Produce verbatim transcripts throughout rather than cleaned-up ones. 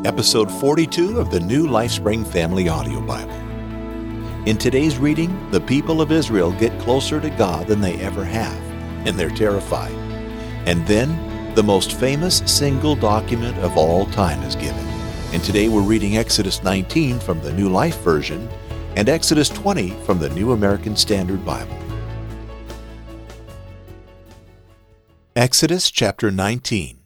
episode forty-two of the New LifeSpring Family Audio Bible. In today's reading, the people of Israel get closer to God than they ever have, and they're terrified. And then, the most famous single document of all time is given. And today we're reading Exodus nineteen from the New Life Version and Exodus twenty from the New American Standard Bible. Exodus chapter nineteen.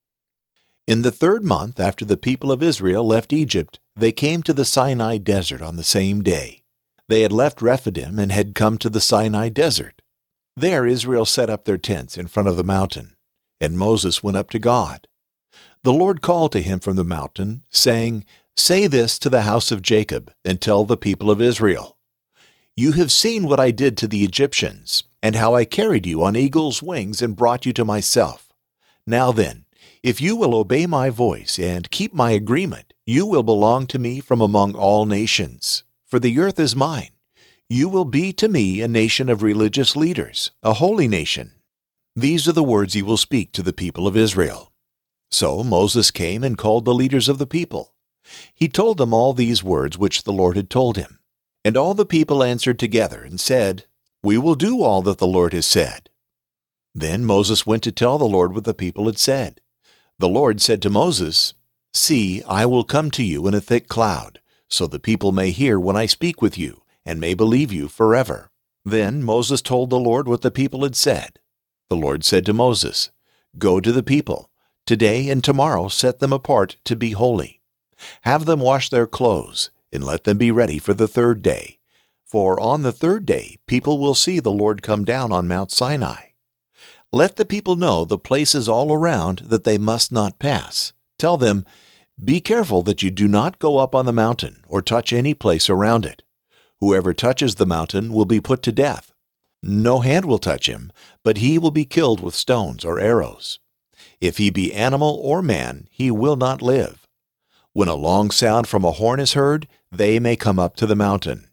In the third month after the people of Israel left Egypt, they came to the Sinai desert on the same day. They had left Rephidim and had come to the Sinai desert. There Israel set up their tents in front of the mountain, and Moses went up to God. The Lord called to him from the mountain, saying, "Say this to the house of Jacob, and tell the people of Israel. You have seen what I did to the Egyptians, and how I carried you on eagle's wings and brought you to myself. Now then, if you will obey my voice and keep my agreement, you will belong to me from among all nations. For the earth is mine. You will be to me a nation of religious leaders, a holy nation. These are the words you will speak to the people of Israel." So Moses came and called the leaders of the people. He told them all these words which the Lord had told him. And all the people answered together and said, "We will do all that the Lord has said." Then Moses went to tell the Lord what the people had said. The Lord said to Moses, "See, I will come to you in a thick cloud, so the people may hear when I speak with you, and may believe you forever." Then Moses told the Lord what the people had said. The Lord said to Moses, "Go to the people. Today and tomorrow set them apart to be holy. Have them wash their clothes, and let them be ready for the third day. For on the third day people will see the Lord come down on Mount Sinai. Let the people know the places all around that they must not pass. Tell them, be careful that you do not go up on the mountain or touch any place around it. Whoever touches the mountain will be put to death. No hand will touch him, but he will be killed with stones or arrows. If he be animal or man, he will not live. When a long sound from a horn is heard, they may come up to the mountain."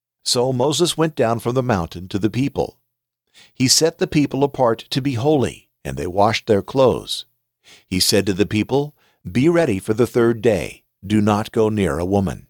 So Moses went down from the mountain to the people. He set the people apart to be holy, and they washed their clothes. He said to the people, "Be ready for the third day. Do not go near a woman."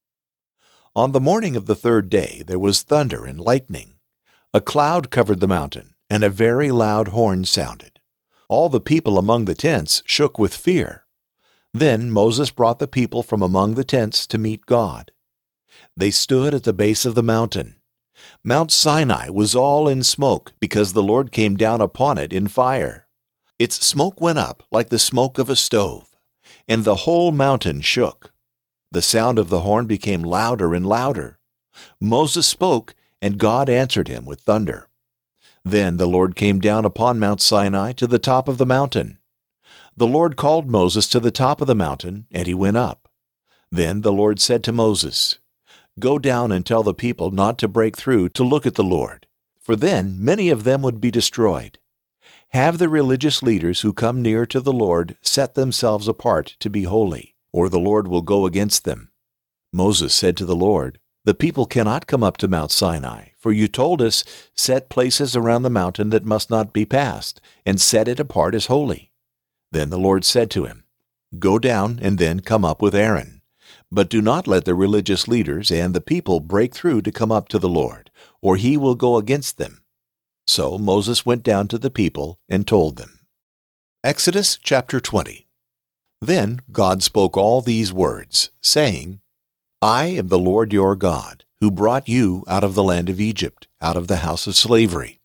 On the morning of the third day there was thunder and lightning. A cloud covered the mountain, and a very loud horn sounded. All the people among the tents shook with fear. Then Moses brought the people from among the tents to meet God. They stood at the base of the mountain. Mount Sinai was all in smoke because the Lord came down upon it in fire. Its smoke went up like the smoke of a stove, and the whole mountain shook. The sound of the horn became louder and louder. Moses spoke, and God answered him with thunder. Then the Lord came down upon Mount Sinai to the top of the mountain. The Lord called Moses to the top of the mountain, and he went up. Then the Lord said to Moses, "Go down and tell the people not to break through to look at the Lord, for then many of them would be destroyed. Have the religious leaders who come near to the Lord set themselves apart to be holy, or the Lord will go against them." Moses said to the Lord, "The people cannot come up to Mount Sinai, for you told us, 'Set places around the mountain that must not be passed, and set it apart as holy.'" Then the Lord said to him, "Go down and then come up with Aaron. But do not let the religious leaders and the people break through to come up to the Lord, or he will go against them." So Moses went down to the people and told them. Exodus chapter twenty. Then God spoke all these words, saying, "I am the Lord your God, who brought you out of the land of Egypt, out of the house of slavery.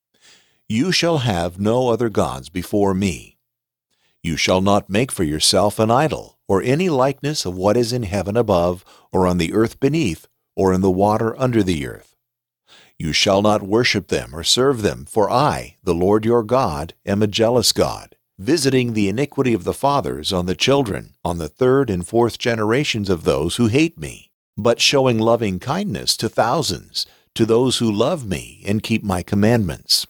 You shall have no other gods before me. You shall not make for yourself an idol, or any likeness of what is in heaven above, or on the earth beneath, or in the water under the earth. You shall not worship them or serve them, for I, the Lord your God, am a jealous God, visiting the iniquity of the fathers on the children, on the third and fourth generations of those who hate me, but showing loving kindness to thousands, to those who love me and keep my commandments.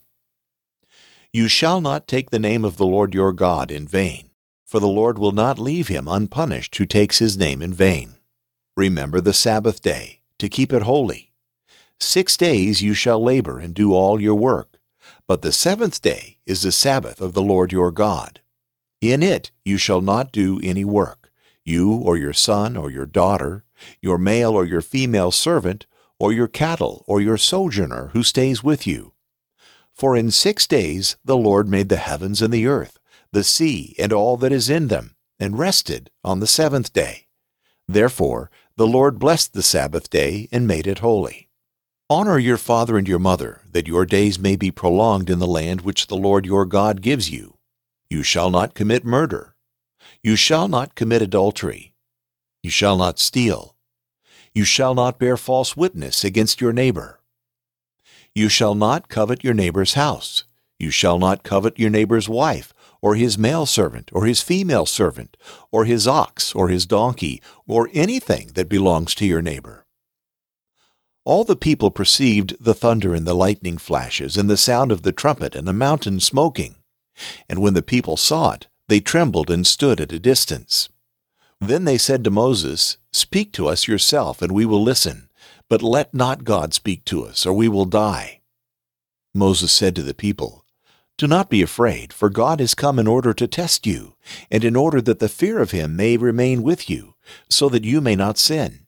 You shall not take the name of the Lord your God in vain, for the Lord will not leave him unpunished who takes his name in vain. Remember the Sabbath day, to keep it holy. Six days you shall labor and do all your work, but the seventh day is the Sabbath of the Lord your God. In it you shall not do any work, you or your son or your daughter, your male or your female servant, or your cattle or your sojourner who stays with you. For in six days the Lord made the heavens and the earth, the sea and all that is in them, and rested on the seventh day. Therefore the Lord blessed the Sabbath day and made it holy. Honor your father and your mother, that your days may be prolonged in the land which the Lord your God gives you. You shall not commit murder. You shall not commit adultery. You shall not steal. You shall not bear false witness against your neighbor. You shall not covet your neighbor's house. You shall not covet your neighbor's wife, or his male servant, or his female servant, or his ox, or his donkey, or anything that belongs to your neighbor. All the people perceived the thunder and the lightning flashes, and the sound of the trumpet, and the mountain smoking. And when the people saw it, they trembled and stood at a distance. Then they said to Moses, "Speak to us yourself, and we will listen, but let not God speak to us, or we will die." Moses said to the people, "Do not be afraid, for God has come in order to test you, and in order that the fear of him may remain with you, so that you may not sin."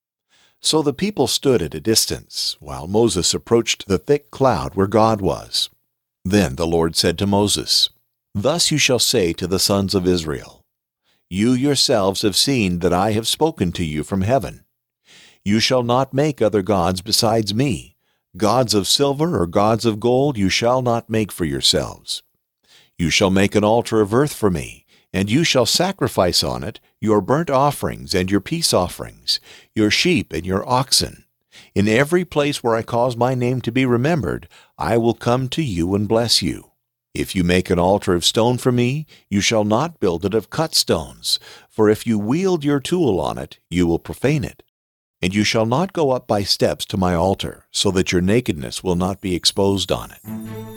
So the people stood at a distance, while Moses approached the thick cloud where God was. Then the Lord said to Moses, "Thus you shall say to the sons of Israel, You yourselves have seen that I have spoken to you from heaven. You shall not make other gods besides me. Gods of silver or gods of gold you shall not make for yourselves. You shall make an altar of earth for me, and you shall sacrifice on it your burnt offerings and your peace offerings, your sheep and your oxen. In every place where I cause my name to be remembered, I will come to you and bless you. If you make an altar of stone for me, you shall not build it of cut stones, for if you wield your tool on it, you will profane it. And you shall not go up by steps to my altar, so that your nakedness will not be exposed on it."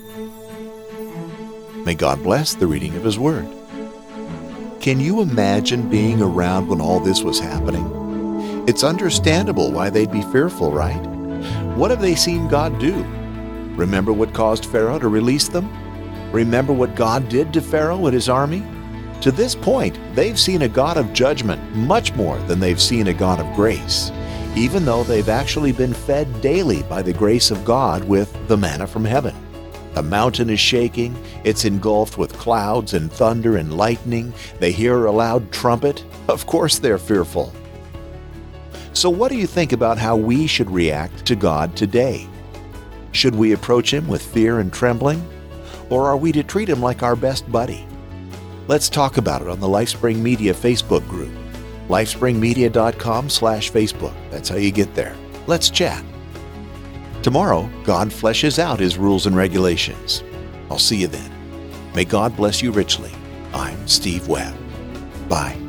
May God bless the reading of His Word. Can you imagine being around when all this was happening? It's understandable why they'd be fearful, right? What have they seen God do? Remember what caused Pharaoh to release them? Remember what God did to Pharaoh and his army? To this point, they've seen a God of judgment much more than they've seen a God of grace, even though they've actually been fed daily by the grace of God with the manna from heaven. The mountain is shaking, it's engulfed with clouds and thunder and lightning. They hear a loud trumpet. Of course they're fearful. So what do you think about how we should react to God today? Should we approach Him with fear and trembling? Or are we to treat Him like our best buddy? Let's talk about it on the LifeSpring Media Facebook group. lifespringmedia.com slash Facebook. That's how you get there. Let's chat. Tomorrow, God fleshes out His rules and regulations. I'll see you then. May God bless you richly. I'm Steve Webb. Bye.